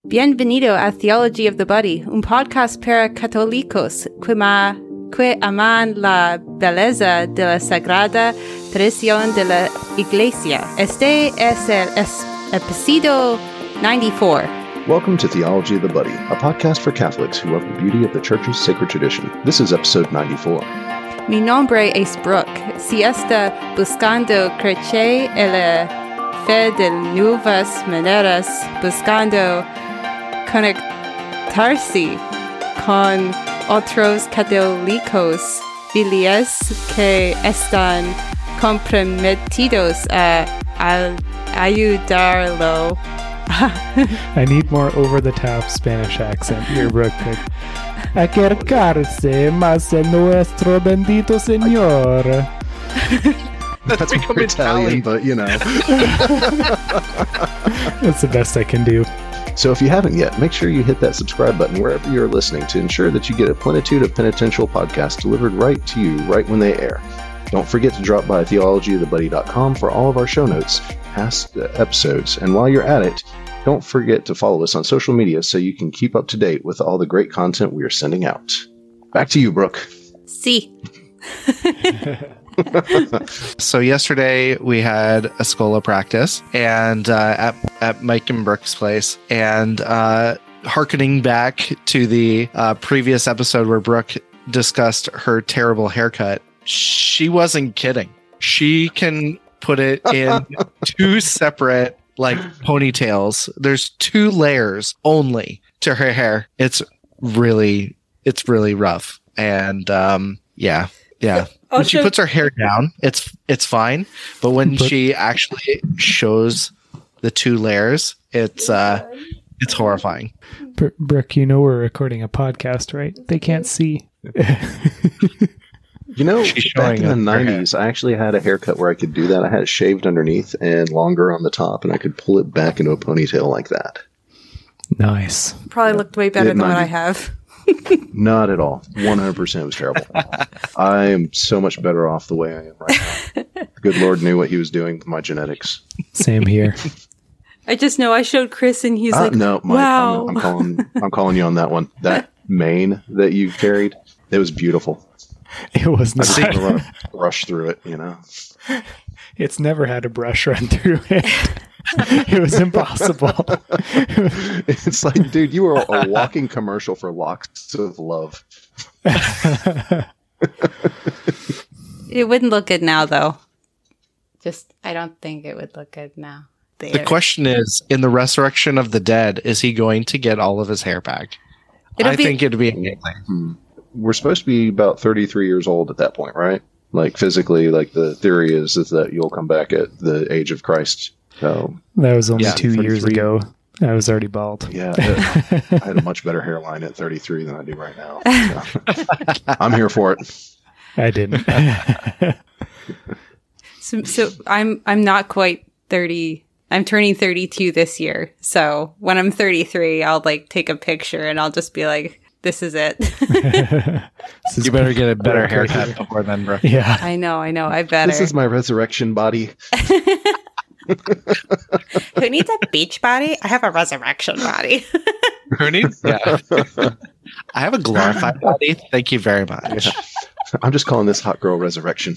Bienvenido a Theology of the Body, un podcast para católicos que aman la belleza de la sagrada tradición de la Iglesia. Este es el episodio 94. Welcome to Theology of the Buddy, a podcast for Catholics who love the beauty of the Church's sacred tradition. This is episode 94. Mi nombre es Brooke. Si está buscando crecer en la fe de nuevas maneras, buscando conectarse con otros católicos fieles que están comprometidos a ayudarlo. I need more over-the-top Spanish accent here, Brooke. Acercarse más a nuestro bendito Señor. That's more Italian, but you know. That's the best I can do. So if you haven't yet, make sure you hit that subscribe button wherever you're listening to ensure that you get a plenitude of penitential podcasts delivered right to you right when they air. Don't forget to drop by theologyofthebuddy.com for all of our show notes, past episodes, and while you're at it, don't forget to follow us on social media so you can keep up to date with all the great content we are sending out. Back to you, Brooke. Sí. So yesterday we had a Schola practice and at Mike and Brooke's place, and hearkening back to the previous episode where Brooke discussed her terrible haircut, she wasn't kidding. She can put it in two separate ponytails. There's two layers only to her hair. It's really rough. And yeah. When she puts her hair down, it's fine. But when she actually shows the two layers, it's horrifying. Brooke, you know we're recording a podcast, right? They can't see. You know, back in the 90s, I actually had a haircut where I could do that. I had it shaved underneath and longer on the top, and I could pull it back into a ponytail like that. Nice. Probably looked way better than what I have. Not at all. 100% was terrible. I am so much better off the way I am right now. The good Lord knew what he was doing with my genetics. Same here. I just know I showed Chris and he's like, no, Mike, wow. I'm calling you on that one. That mane that you carried, it was beautiful. It was not. I didn't want to rush through it, you know. It's never had a brush run through it. It was impossible. It's like, dude, you were a walking commercial for locks of love. It wouldn't look good now, though. I don't think it would look good now. The question is, in the resurrection of the dead, is he going to get all of his hair back? I think it'd be amazing. We're supposed to be about 33 years old at that point, right? Like physically, the theory is that you'll come back at the age of Christ. So that was only 2 33. years ago. I was already bald. Yeah, I had a much better hairline at 33 than I do right now. So, I'm here for it. I didn't. So I'm not quite 30. I'm turning 32 this year. So when I'm 33, I'll take a picture and I'll just be like, this is it. You better get a better haircut before then, bro. Yeah. I know. I better. This is my resurrection body. Who needs a beach body? I have a resurrection body. Who needs? Yeah. I have a glorified body. Thank you very much. Yeah. I'm just calling this hot girl resurrection.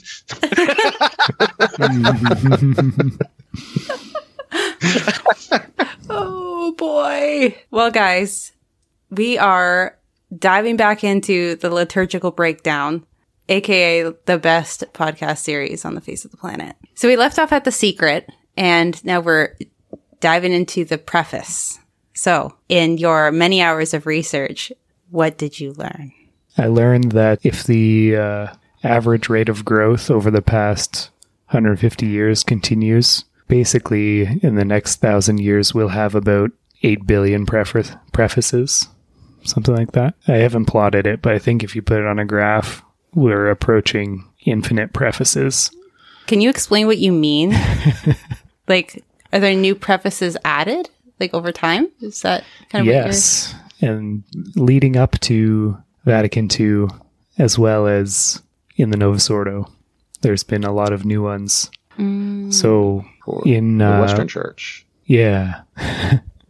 Oh, boy. Well, guys, we are diving back into the liturgical breakdown, aka the best podcast series on the face of the planet. So we left off at The Secret, and now we're diving into the preface. So in your many hours of research, what did you learn? I learned that if the average rate of growth over the past 150 years continues, basically in the next 1,000 years, we'll have about 8 billion prefaces. Something like that. I haven't plotted it, but I think if you put it on a graph, we're approaching infinite prefaces. Can you explain what you mean? Are there new prefaces added, over time? Is that kind of yes. And leading up to Vatican II, as well as in the Novus Ordo, there's been a lot of new ones. So For in the Western Church. Yeah.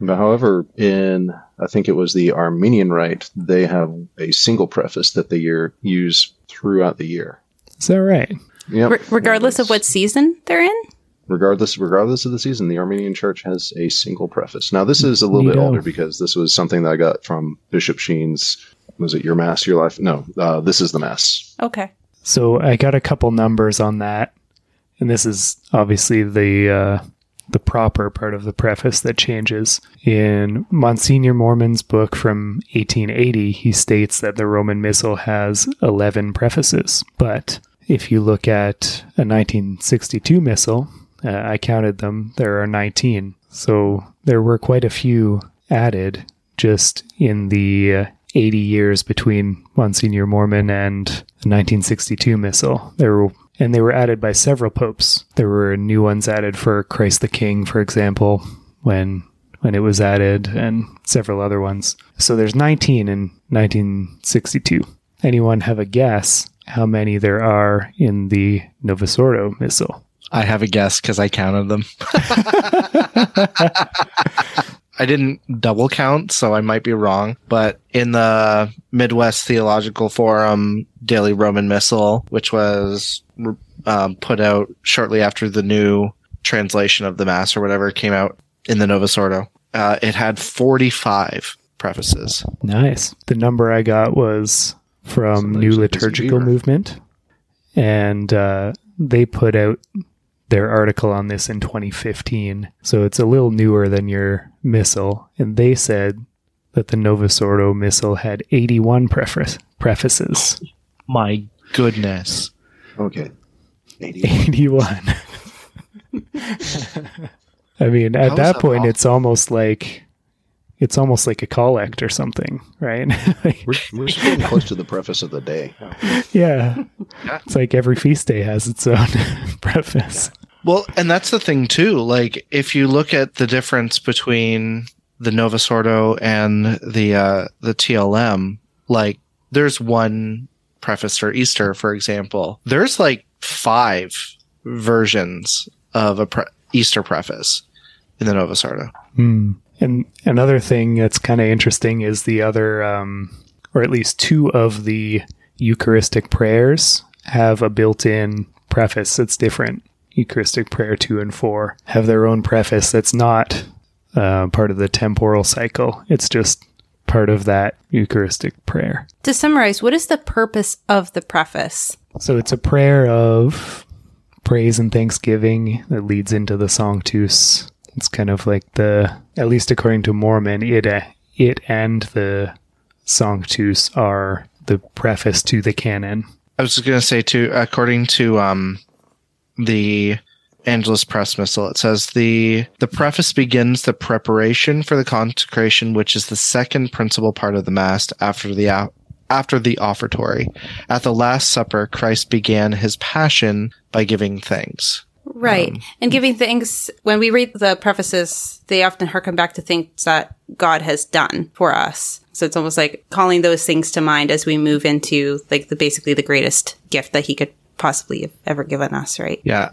But however, I think it was the Armenian Rite, they have a single preface that they use throughout the year. Is that right? Yep. Regardless of what season they're in? Regardless of the season, the Armenian Church has a single preface. Now, this is a little bit older because this was something that I got from Bishop Sheen's, was it Your Mass, Your Life? No, This is the Mass. Okay. So I got a couple numbers on that. And this is obviously the proper part of the preface that changes. In Monsignor Mormon's book from 1880, he states that the Roman Missal has 11 prefaces. But if you look at a 1962 Missal, I counted them, there are 19. So there were quite a few added just in the 80 years between Monsignor Mormon and the 1962 Missal. They were added by several popes. There were new ones added for Christ the King, for example, when it was added, and several other ones. So there's 19 in 1962. Anyone have a guess how many there are in the Novus Ordo Missal? I have a guess because I counted them. I didn't double count, so I might be wrong. But in the Midwest Theological Forum Daily Roman Missal, which was put out shortly after the new translation of the Mass or whatever came out in the Novus Ordo, it had 45 prefaces. Nice. The number I got was from New Liturgical Movement, and they put out their article on this in 2015, so it's a little newer than your Missal, and they said that the Novus Ordo Missal had 81 prefaces. My goodness. Okay. 81. I mean, at that point, possible? It's almost like a collect or something, right? We're getting close to the preface of the day. Yeah. It's like every feast day has its own preface. Well, and that's the thing too. Like, if you look at the difference between the Novus Ordo and the TLM, like, there's one preface for Easter, for example. There's like 5 versions of a Easter preface in the Novus Ordo. And another thing that's kind of interesting is the other, or at least 2 of the Eucharistic prayers have a built-in preface that's different. Eucharistic prayer 2 and 4 have their own preface that's not part of the temporal cycle. It's just part of that Eucharistic prayer. To summarize, what is the purpose of the preface? So it's a prayer of praise and thanksgiving that leads into the Sanctus. It's kind of like at least according to Mormon, it and the Sanctus are the preface to the canon. I was just going to say too, according to the Angelus Press Missal, it says the preface begins the preparation for the consecration, which is the second principal part of the Mass after the offertory. At the Last Supper, Christ began his passion by giving thanks. Right. And giving thanks, when we read the prefaces, they often harken back to things that God has done for us. So it's almost like calling those things to mind as we move into like basically the greatest gift that he could possibly have ever given us, right? Yeah.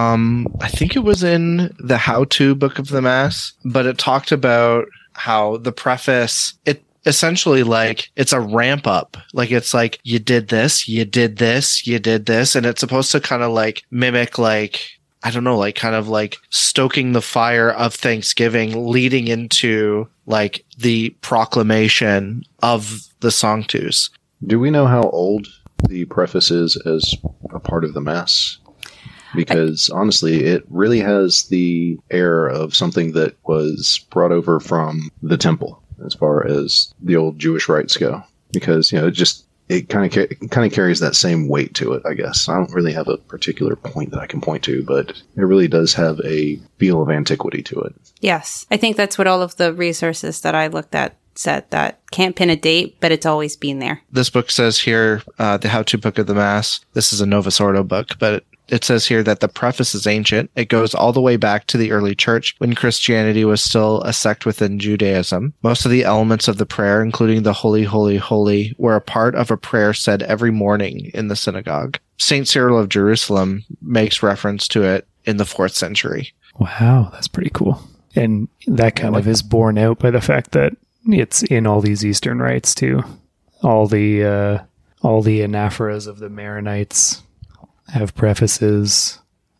I think it was in the How-To Book of the Mass, but it talked about how the preface, it essentially like it's a ramp up. Like it's like you did this, you did this, you did this, and it's supposed to kind of like mimic like, I don't know, like kind of like stoking the fire of Thanksgiving leading into like the proclamation of the Sanctus. Do we know how old the preface is as a part of the Mass? Because honestly, it really has the air of something that was brought over from the temple as far as the old Jewish rites go. Because, it kind of carries that same weight to it, I guess. I don't really have a particular point that I can point to, but it really does have a feel of antiquity to it. Yes. I think that's what all of the resources that I looked at said, that can't pin a date, but it's always been there. This book says here, the How-To Book of the Mass, this is a Novus Ordo book, but it says here that the preface is ancient. It goes all the way back to the early church when Christianity was still a sect within Judaism. Most of the elements of the prayer, including the Holy, Holy, Holy, were a part of a prayer said every morning in the synagogue. St. Cyril of Jerusalem makes reference to it in the 4th century. Wow, that's pretty cool. And that kind of is borne out by the fact that it's in all these Eastern rites too. All the anaphoras of the Maronites have prefaces.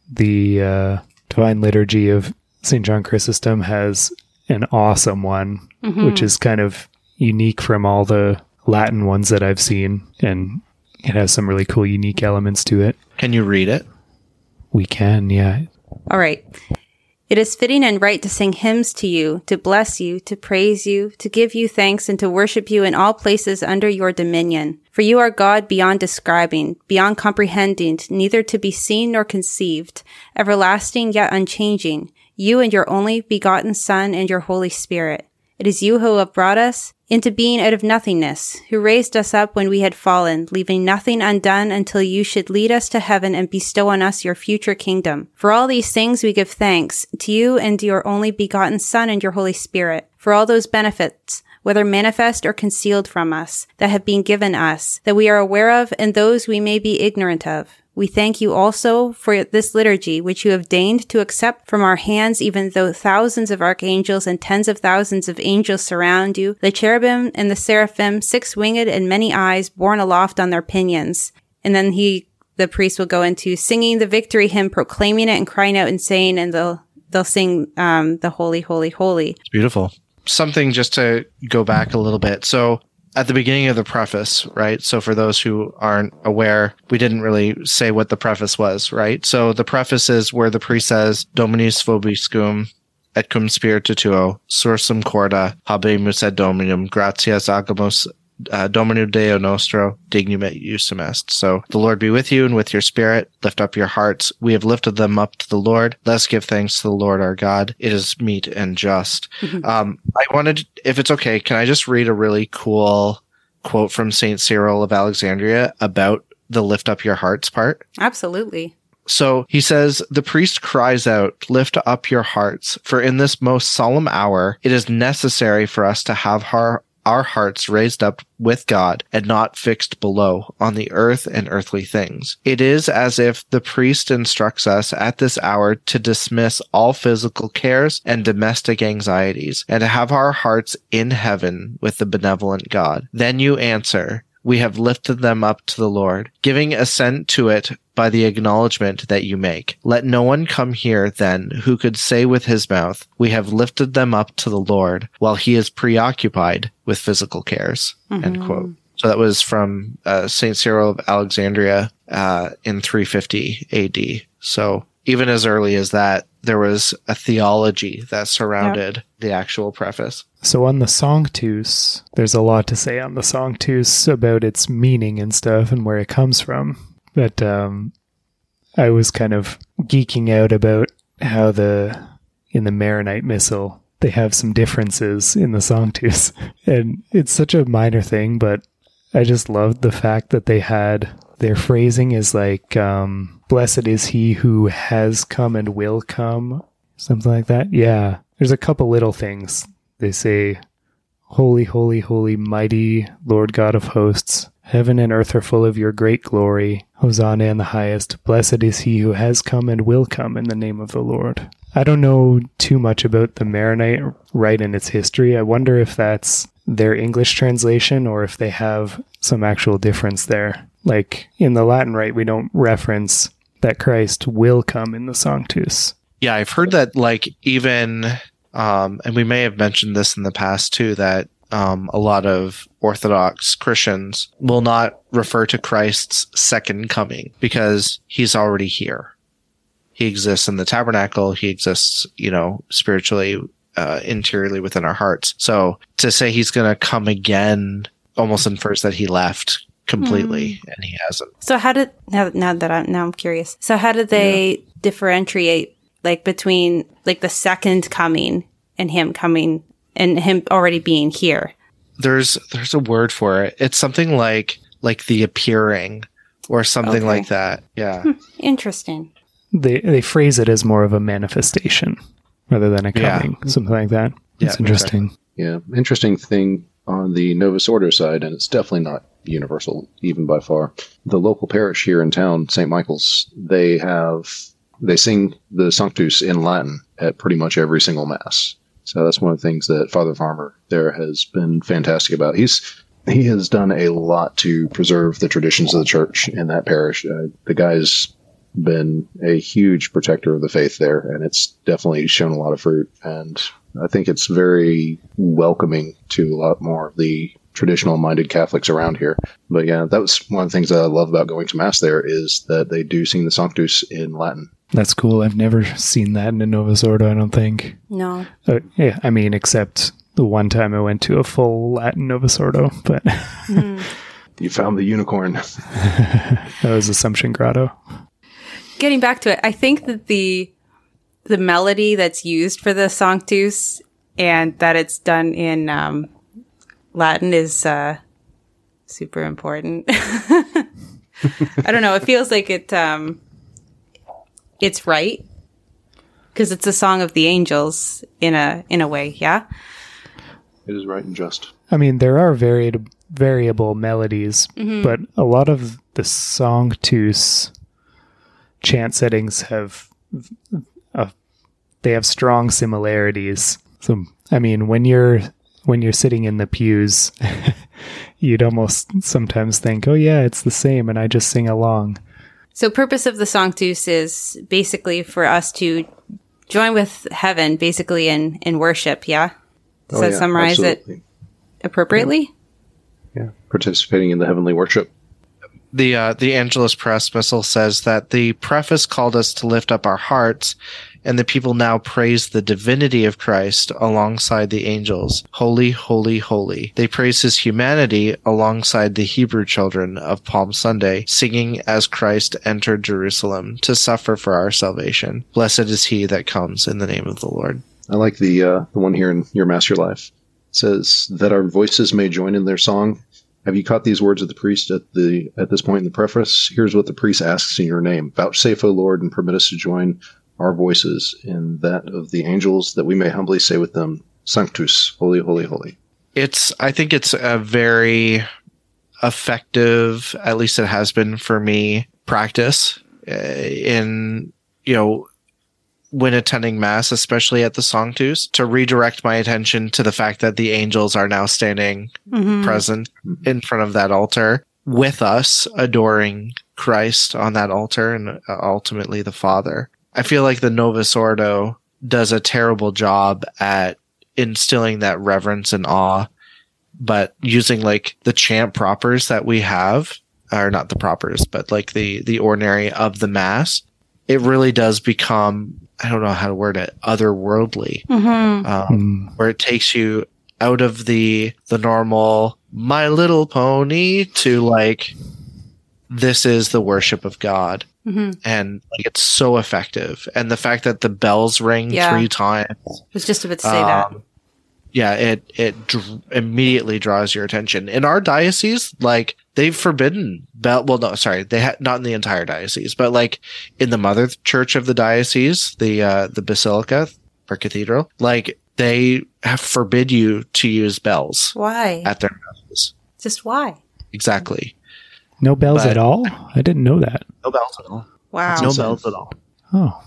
The Divine Liturgy of St. John Chrysostom has an awesome one, which is kind of unique from all the Latin ones that I've seen, and it has some really cool, unique elements to it. Can you read it? We can, yeah. All right. It is fitting and right to sing hymns to you, to bless you, to praise you, to give you thanks, and to worship you in all places under your dominion. For you are God beyond describing, beyond comprehending, neither to be seen nor conceived, everlasting yet unchanging, you and your only begotten Son and your Holy Spirit. It is you who have brought us into being out of nothingness, who raised us up when we had fallen, leaving nothing undone until you should lead us to heaven and bestow on us your future kingdom. For all these things we give thanks to you and to your only begotten Son and your Holy Spirit, for all those benefits, whether manifest or concealed from us, that have been given us, that we are aware of and those we may be ignorant of. We thank you also for this liturgy, which you have deigned to accept from our hands, even though thousands of archangels and tens of thousands of angels surround you, the cherubim and the seraphim, 6-winged and many eyes, borne aloft on their pinions. And then the priest will go into singing the victory hymn, proclaiming it and crying out and saying, and they'll sing the Holy, Holy, Holy. It's beautiful. Something just to go back a little bit. So at the beginning of the preface, right? So for those who aren't aware, we didn't really say what the preface was, right? So the preface is where the priest says, Dominus vobiscum, et cum spiritu tuo, sursum corda, habemus ad Dominum, gratias agamus Domino Deo Nostro, dignum et usum est. So the Lord be with you and with your spirit. Lift up your hearts. We have lifted them up to the Lord. Let's give thanks to the Lord our God. It is meet and just. I wanted, if it's okay, can I just read a really cool quote from St. Cyril of Alexandria about the lift up your hearts part? Absolutely. So he says, the priest cries out, lift up your hearts, for in this most solemn hour, it is necessary for us to have our hearts raised up with God and not fixed below on the earth and earthly things. It is as if the priest instructs us at this hour to dismiss all physical cares and domestic anxieties and to have our hearts in heaven with the benevolent God. Then you answer, we have lifted them up to the Lord, giving assent to it by the acknowledgement that you make. Let no one come here, then, who could say with his mouth, we have lifted them up to the Lord, while he is preoccupied with physical cares. End quote. So that was from St. Cyril of Alexandria in 350 AD. So even as early as that, there was a theology that surrounded the actual preface. So on the Sanctus, there's a lot to say on the Sanctus about its meaning and stuff and where it comes from. But I was kind of geeking out about how in the Maronite Missal, they have some differences in the Sanctus. And it's such a minor thing, but I just loved the fact that they had, their phrasing is like, blessed is he who has come and will come, something like that. Yeah, there's a couple little things. They say, holy, holy, holy, mighty Lord God of hosts, heaven and earth are full of your great glory. Hosanna in the highest. Blessed is he who has come and will come in the name of the Lord. I don't know too much about the Maronite rite and its history. I wonder if that's their English translation or if they have some actual difference there. Like in the Latin rite, we don't reference that Christ will come in the Sanctus. Yeah, I've heard that, like, even, and we may have mentioned this in the past too, that a lot of Orthodox Christians will not refer to Christ's second coming because he's already here. He exists in the tabernacle. He exists, spiritually, interiorly within our hearts. So to say he's going to come again almost infers that he left completely, and he hasn't. So how did, now I'm curious. So how did they differentiate, like, between, like, the second coming and him coming and him already being here? There's a word for it. It's something like the appearing or something like that. Yeah. Interesting. They phrase it as more of a manifestation rather than a coming, something like that. It's interesting. Exactly. Yeah, interesting thing on the Novus Ordo side, and it's definitely not universal, even by far. The local parish here in town, St. Michael's, they sing the Sanctus in Latin, at pretty much every single Mass. So that's one of the things that Father Farmer there has been fantastic about. He has done a lot to preserve the traditions of the church in that parish. The guy's been a huge protector of the faith there, and it's definitely shown a lot of fruit. And I think it's very welcoming to a lot more of the traditional-minded Catholics around here. But yeah, that was one of the things that I love about going to Mass there, is that they do sing the Sanctus in Latin. That's cool. I've never seen that in a Novus Ordo, I don't think. No. Yeah, I mean, except the one time I went to a full Latin Novus Ordo, but... You found the unicorn. That was Assumption Grotto. Getting back to it, I think that the melody that's used for the Sanctus and that it's done in Latin is super important. I don't know. It feels like it's right because it's a song of the angels in a way. Yeah, It is right and just. I mean, there are variable melodies, but a lot of the Sanctus chant settings have strong similarities. So, I mean, when you're sitting in the pews, you'd almost sometimes think, oh yeah, it's the same, and I just sing along. So purpose of the Sanctus is basically for us to join with heaven, basically in worship, yeah? Does that summarize absolutely. it appropriately? Yeah, participating in the heavenly worship. The Angelus Press Missal says that the preface called us to lift up our hearts, and the people now praise the divinity of Christ alongside the angels. Holy, holy, holy. They praise his humanity alongside the Hebrew children of Palm Sunday, singing as Christ entered Jerusalem to suffer for our salvation. Blessed is he that comes in the name of the Lord. I like the one here in Your Mass, Your Life. It says that our voices may join in their song. Have you caught these words of the priest at this point in the preface? Here's what the priest asks in your name. Vouchsafe, O Lord, and permit us to join our voices in that of the angels, that we may humbly say with them, Sanctus, holy, holy, holy. I think it's a very effective, at least it has been for me, practice in, when attending Mass, especially at the Sanctus, to redirect my attention to the fact that the angels are now standing present in front of that altar with us, adoring Christ on that altar and ultimately the Father. I feel like the Novus Ordo does a terrible job at instilling that reverence and awe, but using like the chant propers that we have, or not the propers, but like the ordinary of the Mass, it really does become, I don't know how to word it, otherworldly, where it takes you out of the normal My Little Pony to like, this is the worship of God. And like, it's so effective. And the fact that the bells ring 3 times. I was just about to say that. Yeah, it immediately draws your attention. In our diocese, like, they've forbidden bell. Well, no, sorry, they not in the entire diocese, but like in the mother church of the diocese, the basilica or cathedral, like they have forbid you to use bells. Why? At their masses. Just why? Exactly. No bells at all? I didn't know that. No bells at all. Wow. No bells at all. Oh.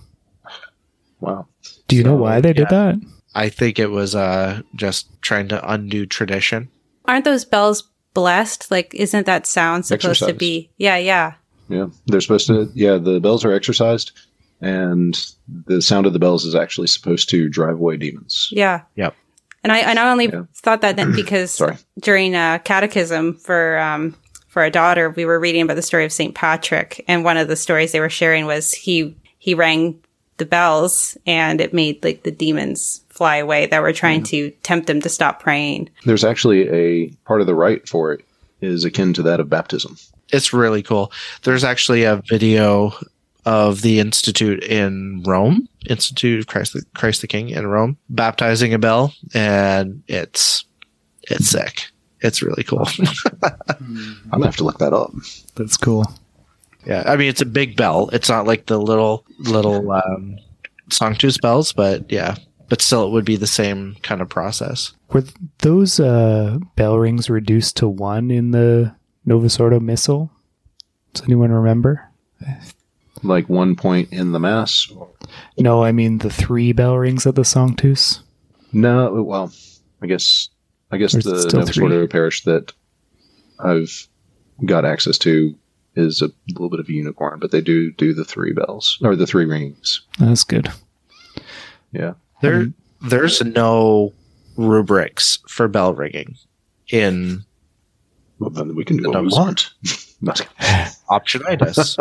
Wow. Do you know why they did that? I think it was just trying to undo tradition. Aren't those bells blessed? Like, isn't that sound supposed to be? Yeah. Yeah, they're supposed to. Yeah, the bells are exorcised, and the sound of the bells is actually supposed to drive away demons. Yeah. Yep. And I only thought that then because during catechism for a daughter, we were reading about the story of St. Patrick, and one of the stories they were sharing was he rang the bells and it made like the demons fly away that were trying to tempt him to stop praying. There's actually a part of the rite for it is akin to that of baptism. It's really cool. There's actually a video of the Institute in Rome, Institute of Christ the King in Rome, baptizing a bell, and it's sick. It's really cool. I'm gonna have to look that up. That's cool. Yeah, I mean, it's a big bell. It's not like the little Sanctus bells, but yeah. But still, it would be the same kind of process. Were those bell rings reduced to 1 in the Novus Ordo Missal? Does anyone remember? like one point in the Mass? No, I mean the 3 bell rings at the Sanctus. No, well, I guess the Novus Ordo parish that I've got access to is a little bit of a unicorn, but they do the 3 bells, or the 3 rings. That's good. Yeah. There's no rubrics for bell ringing in... Well, then we can do what we want. Optionitis.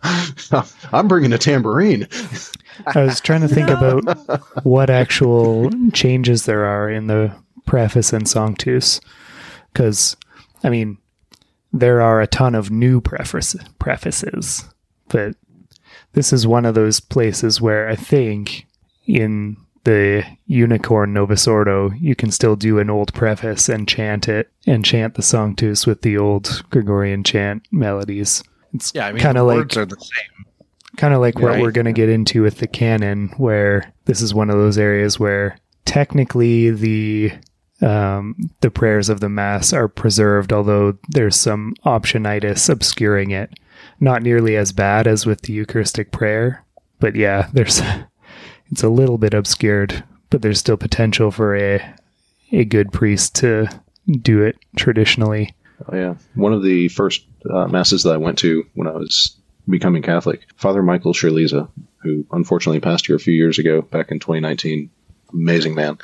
I'm bringing a tambourine. I was trying to think about what actual changes there are in the preface and Sanctus, because, I mean, there are a ton of new prefaces, but this is one of those places where I think in the Unicorn Novus Ordo, you can still do an old preface and chant it, and chant the Sanctus with the old Gregorian chant melodies. It's kind of like words are the same. Kind of like what Right. we're going to get into with the canon, where this is one of those areas where technically the prayers of the Mass are preserved, although there's some optionitis obscuring it. Not nearly as bad as with the Eucharistic prayer, but yeah, it's a little bit obscured, but there's still potential for a good priest to do it traditionally. Oh, yeah. One of the first masses that I went to when I was becoming Catholic, Father Michael Scherliza, who unfortunately passed here a few years ago, back in 2019. Amazing man.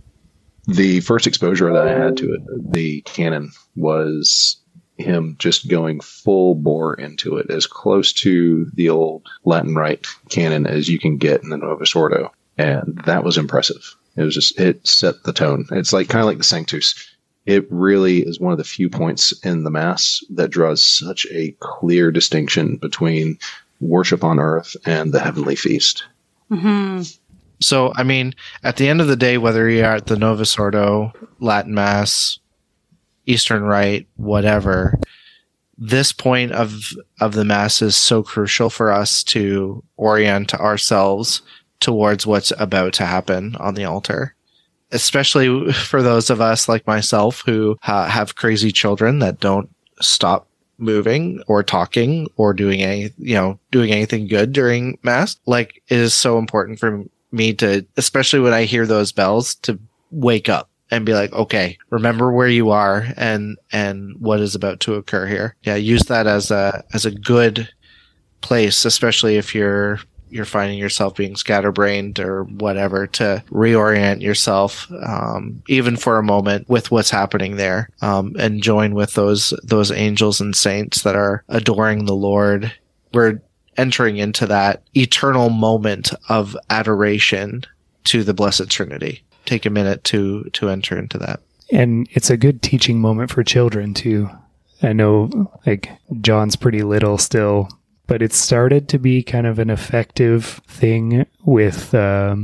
The first exposure that I had to it, the canon, was him just going full bore into it, as close to the old Latin Rite canon as you can get in the Novus Ordo. And that was impressive. It set the tone. It's like kind of like the Sanctus. It really is one of the few points in the Mass that draws such a clear distinction between worship on earth and the heavenly feast. Mm-hmm. So, I mean, at the end of the day, whether you're at the Novus Ordo, Latin Mass, Eastern Rite, whatever, this point of the Mass is so crucial for us to orient ourselves towards what's about to happen on the altar. Especially for those of us like myself who have crazy children that don't stop moving or talking or doing anything good during Mass. Like, it is so important for me to, especially when I hear those bells, to wake up and be like, okay, remember where you are and what is about to occur here. Yeah, use that as a good place, especially if you're finding yourself being scatterbrained or whatever, to reorient yourself, even for a moment, with what's happening there, and join with those angels and saints that are adoring the Lord. We're entering into that eternal moment of adoration to the Blessed Trinity. Take a minute to enter into that. And it's a good teaching moment for children too. I know, like, John's pretty little still, but it started to be kind of an effective thing with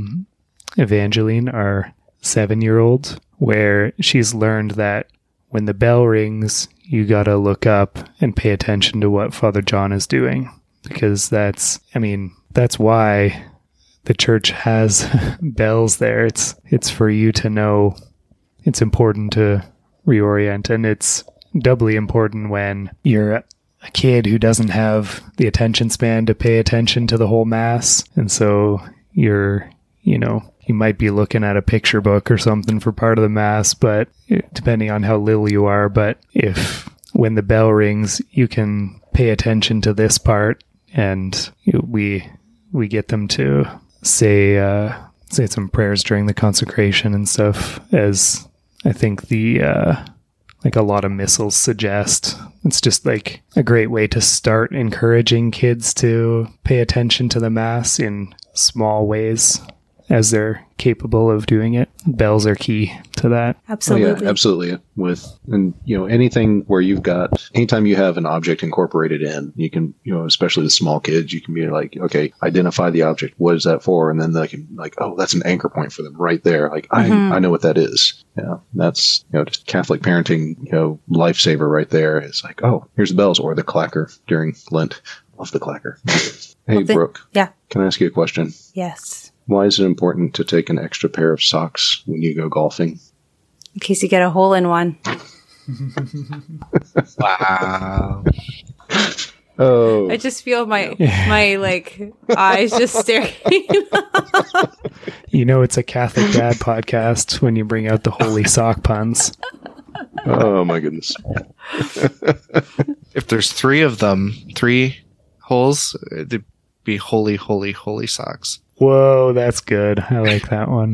Evangeline, our 7-year-old, where she's learned that when the bell rings, you gotta look up and pay attention to what Father John is doing. Because that's why the church has bells there. It's for you to know it's important to reorient, and it's doubly important when you're a kid who doesn't have the attention span to pay attention to the whole Mass. And so you might be looking at a picture book or something for part of the Mass, but depending on how little you are, but if when the bell rings, you can pay attention to this part, and we get them to say some prayers during the consecration and stuff, as I think like a lot of missals suggest. It's just like a great way to start encouraging kids to pay attention to the Mass in small ways as they're capable of doing it. Bells are key to that. Absolutely. Oh, yeah, absolutely. Anything where anytime you have an object incorporated in, you can, especially the small kids, you can be like, okay, identify the object. What is that for? And then they can oh, that's an anchor point for them right there. Like, I know what that is. Yeah. That's, just Catholic parenting, lifesaver right there. It's like, oh, here's the bells, or the clacker during Lent. Love the clacker. Hey, Brooke. Yeah. Can I ask you a question? Yes. Why is it important to take an extra pair of socks when you go golfing? In case you get a hole in one. Wow. Oh, I just feel my like eyes just staring. You know it's a Catholic Dad podcast when you bring out the holy sock puns. oh my goodness. If there's 3 of them, 3 holes, it'd be holy, holy, holy socks. Whoa, that's good. I like that one.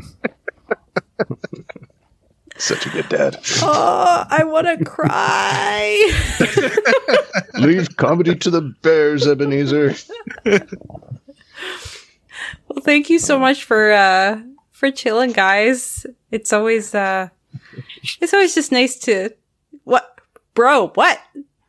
Such a good dad. Oh, I want to cry. Leave comedy to the bears, Ebenezer. Well, thank you so much for chilling, guys. It's always just nice to what, bro? What?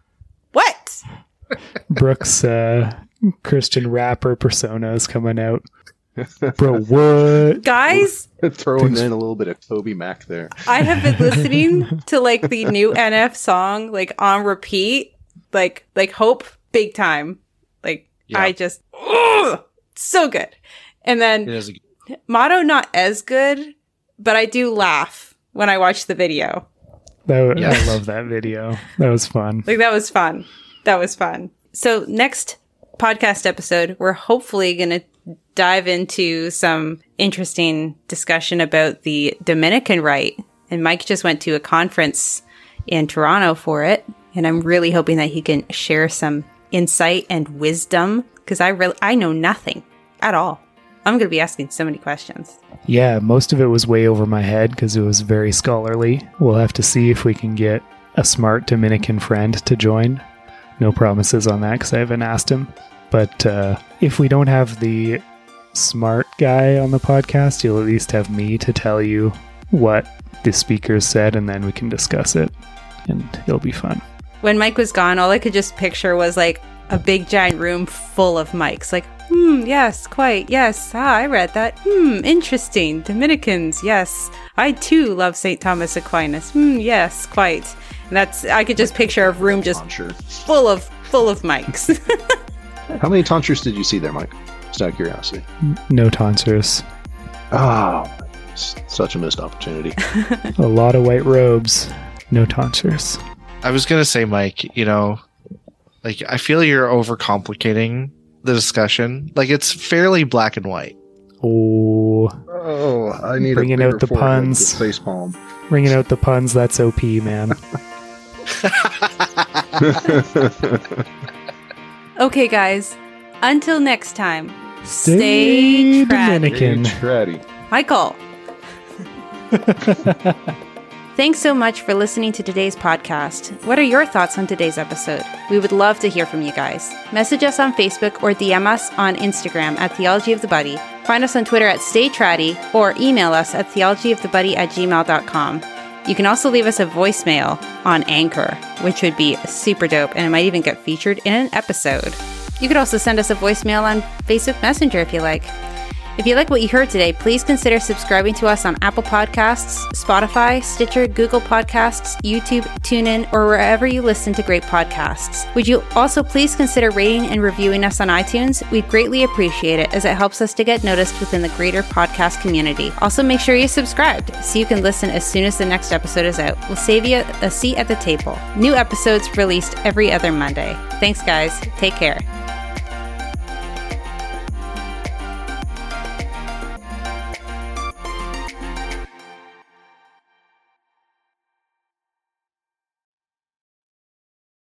Brooks' Christian rapper persona is coming out. Bro, what? Guys, Throwing in a little bit of Toby Mac there. I have been listening to like the new NF song like on repeat, like Hope big time. Like Yeah. I just so good. And It then is Motto not as good, but I do laugh when I watch the video. Yeah. I love that video. That was fun. Like that was fun. So next podcast episode, we're hopefully going to dive into some interesting discussion about the Dominican rite. And Mike just went to a conference in Toronto for it. And I'm really hoping that he can share some insight and wisdom because I know nothing at all. I'm going to be asking so many questions. Yeah, most of it was way over my head because it was very scholarly. We'll have to see if we can get a smart Dominican friend to join. No promises on that because I haven't asked him. But if we don't have the smart guy on the podcast, you'll at least have me to tell you what the speakers said, and then we can discuss it, and it'll be fun. When Mike was gone, all I could just picture was like a big giant room full of mics. Like, yes, quite, yes, I read that. Interesting. Dominicans, yes. I too love St. Thomas Aquinas. Yes, quite. And I could just picture a room just Tonsure. full of mics. How many tonsures did you see there, Mike? Just out of curiosity. No tonsors. Oh, such a missed opportunity. A lot of white robes. No tonsors. I was going to say, Mike, like I feel you're overcomplicating the discussion. Like it's fairly black and white. Oh, Oh, I need Bringing a out the puns. Face palm. bringing out the puns. That's OP, man. Okay, guys. Until next time, Stay stay trad. Dominican. Tratty. Michael. Thanks so much for listening to today's podcast. What are your thoughts on today's episode? We would love to hear from you guys. Message us on Facebook or DM us on Instagram at Theology of the Buddy. Find us on Twitter at Stay Tratty or email us at theologyofthebuddy@gmail.com. You can also leave us a voicemail on Anchor, which would be super dope, and it might even get featured in an episode. You could also send us a voicemail on Facebook Messenger if you like. If you like what you heard today, please consider subscribing to us on Apple Podcasts, Spotify, Stitcher, Google Podcasts, YouTube, TuneIn, or wherever you listen to great podcasts. Would you also please consider rating and reviewing us on iTunes? We'd greatly appreciate it as it helps us to get noticed within the greater podcast community. Also, make sure you're subscribed so you can listen as soon as the next episode is out. We'll save you a seat at the table. New episodes released every other Monday. Thanks, guys. Take care.